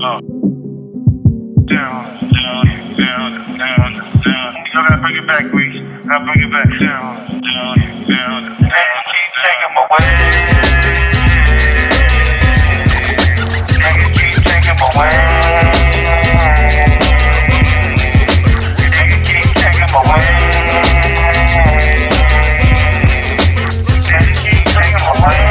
Down, down. You gotta bring it back, Reese. Gotta bring it back. Down. Niggas keep taking my way. Niggas keep taking my way. Niggas keep taking my way. Niggas keep taking my way.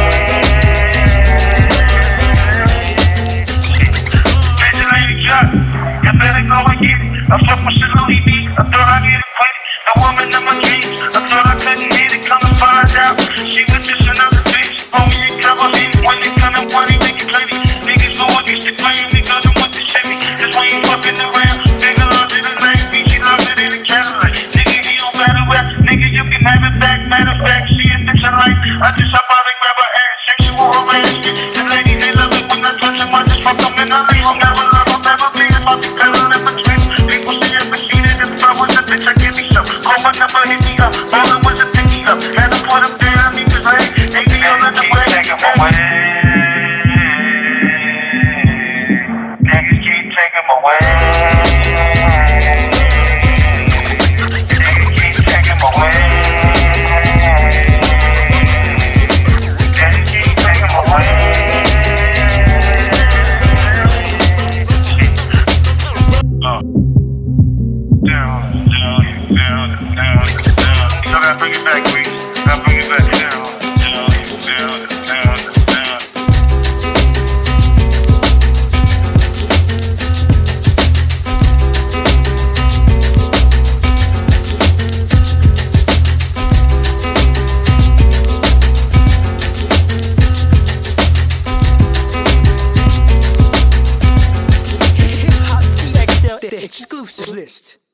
Vigilante job, you better go and get it. I fuck with Salute D, I thought I'd get it quick. The woman of my dreams, I thought I couldn't hit it. Come to find out, she was just another bitch. Homie, you cover me when they come and money, they can play me. Niggas know what used to claim me, cause I'm with the Chevy. That's why you fucking around. Nigga loves it in the night, she loves it in the Cadillac. Nigga, he don't matter where. Nigga, you can have it back. Matter of fact, she a bitch I like. I just hop out and grab her ass. Sexual romance. The ladies, they love it when I touch them. I just fuck them and I leave them. Never love them, never be about the pedal in between. People say I'm machine, and if I was a bitch, I'd give me some. Call my number, hit me up. All I was a picky up. Had to put him down, he was like, ain't me all in the way. Niggas keep taking my way. Niggas keep taking my way. Niggas keep taking my way. Down. You gotta bring it back, Reese. Gotta bring it back. Down. Hip Hop TXL, the exclusive list.